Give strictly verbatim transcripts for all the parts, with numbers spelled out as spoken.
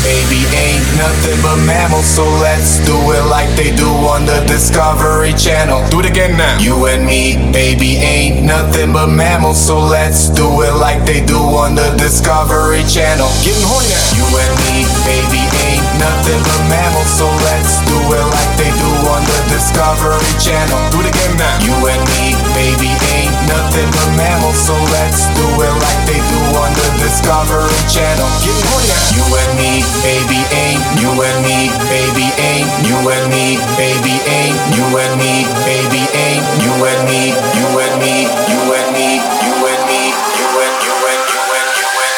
baby, ain't nothing but mammals. So let's do it like they do on the Discovery Channel. Do it again now. You and me, baby, ain't nothing but mammals. So let's do it like they do on the Discovery Channel. Getting horny now. You and me, baby, ain't nothing but mammals. So let's do it like they do on the Discovery Channel. Do it again now. You and me, baby, ain't nothing but mammals. So let's do it like they do on the Discovery Channel. Getting horny now. You and me, baby, ain't. You and me, baby, ain't. You and me, baby, ain't. You and me, baby, ain't. You and me, you and me, you and me, you and me, you and you and you and you and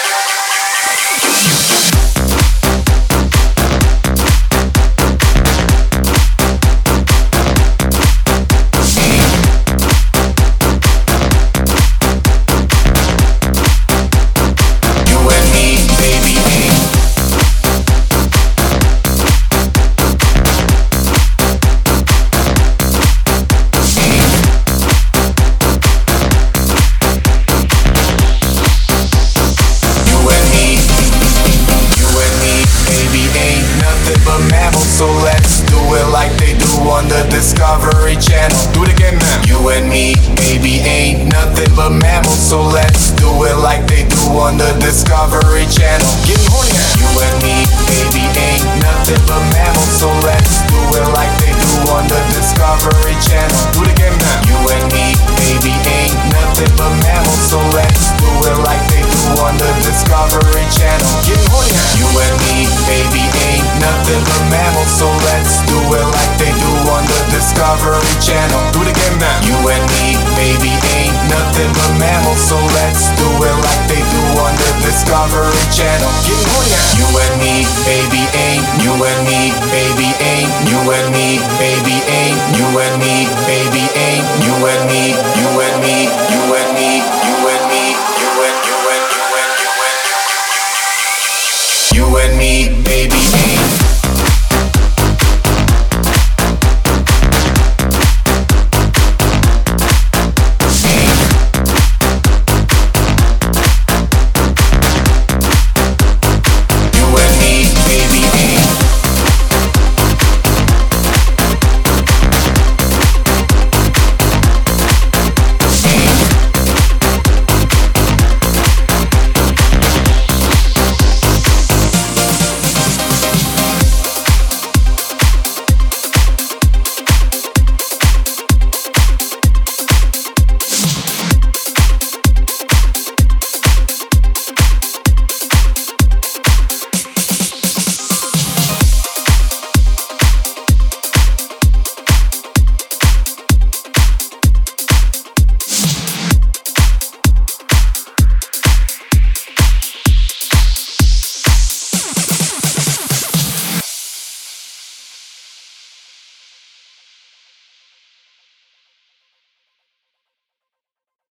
so let's do it like they do on the Discovery Channel. Do it again now. You and me, baby, ain't nothing but mammals. So let's do it like they do on the Discovery Channel. Getting horny now. You and me, baby, ain't nothing but mammals. So let's do it like they do on the Discovery Channel. Do it again now. You and me, baby, ain't nothing but mammals. So let's do it like they do on the Discovery Channel. Getting horny now. You and me, baby, ain't nothing but mammals. So let's do it like they do on the Discovery Channel. Do it again now. You and me, baby, ain't nothing but mammals. So let's do it like they do on the Discovery Channel. Getting horny now. You and me, baby, ain't. You and me, baby, ain't. You and me, baby, ain't. You and me, baby, ain't. You and me, you and me, you and me, you and me, you and you and you and you and you and me.